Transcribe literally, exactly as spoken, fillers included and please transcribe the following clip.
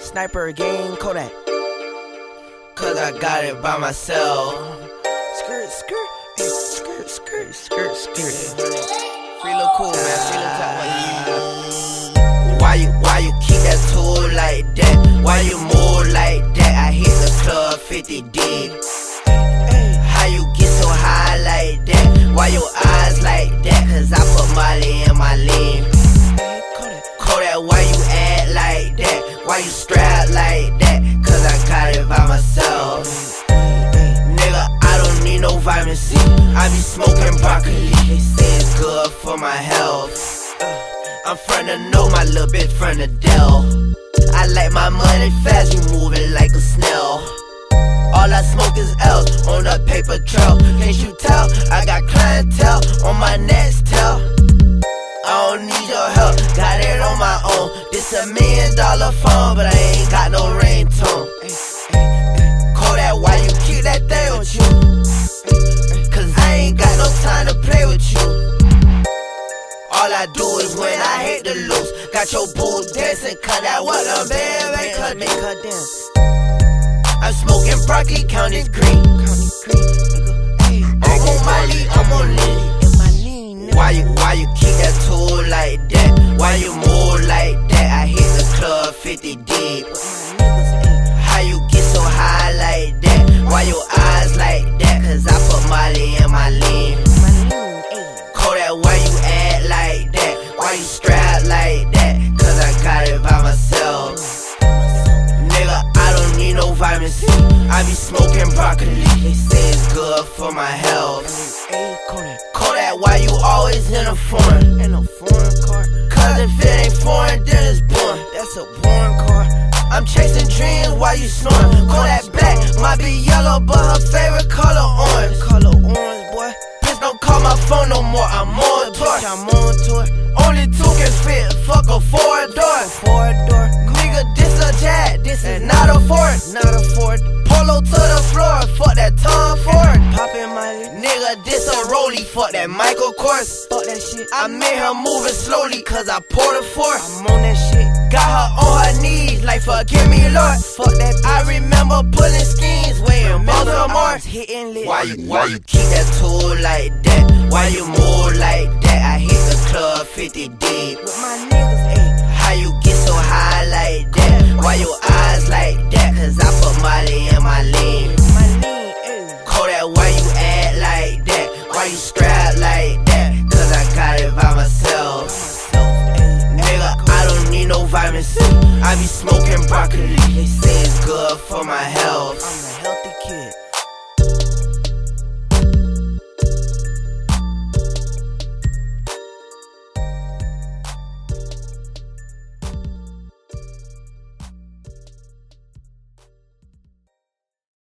Sniper game, Kodak. Cause I got it by myself. Skirt, skirt, hey, skirt, skirt, skirt, skirt. Free little cool, man. Free little top. Why you, why you keep that tool like that? Why you move like that? I hit the club fifty deep. How you get so high like that? Why your eyes like that? Cause I put Molly in my lean. Kodak, why you act like that? Why you strap like that? Cause I got it by myself. Nigga, I don't need no vitamin C. I be smoking broccoli. They say it's good for my health. I'm from the know, my little bitch from the Dell. I like my money fast, you moving like a snail. All I smoke is L's on a paper trail. Can't you tell? I got clientele on my next tail. I don't need your help, got it on my own. This a million dollar phone, but I ain't got no ringtone. Kodak, why you keep that thing with you? Cause I ain't got no time to play with you. All I do is when I hit the loose. Got your boo dancing, cut that what the band make her make her dance. I'm smoking broccoli, counting green. I'm on my lead, I'm on lean. Why you, why you keep that tool like that? Why you move like that? I hit the club fifty deep. How you get so high like that? Why your eyes like that? Cause I put Molly in my lean. Kodak, why you act like that? Why you strap like that? Cause I got it by myself. Nigga, I don't need no vitamin C. I be smoking broccoli. They say it's good for my health. Kodak, why you always in a foreign? In a foreign car. Cause if it ain't foreign, then it's boring. That's a boring car. I'm chasing dreams while you snoring. Kodak black, might be yellow, but her favorite color orange. Color orange, boy. Bitch, don't call my phone no more. I'm on tour. I'm on tour. Only two can fit. Fuck a four door. Four door. Nigga, this a jet. This is not a Ford. Not a Ford. Polo to the floor. Fuck that Tom Ford. Poppin' my nigga, this a rollie. Fuck that Michael Kors. Fuck that shit. I made her moving slowly cause I poured a force. I'm on that shit. Got her on her knees like forgive me Lord. Fuck that bitch. I remember pulling schemes way in Baltimore. Hitting lit. Why you, why you keep that tool like that? Why you move like that? I hit the club fifty deep. With my niggas, ayy. How you get so high like that? Why your eyes like that? Cause I put Molly in my lean. Kodak, why you act like that? Why you strap like that? Cause I got it by myself. Nigga, I don't need no vitamin C. I be smoking broccoli. They say it's good for my health. I'm a healthy kid.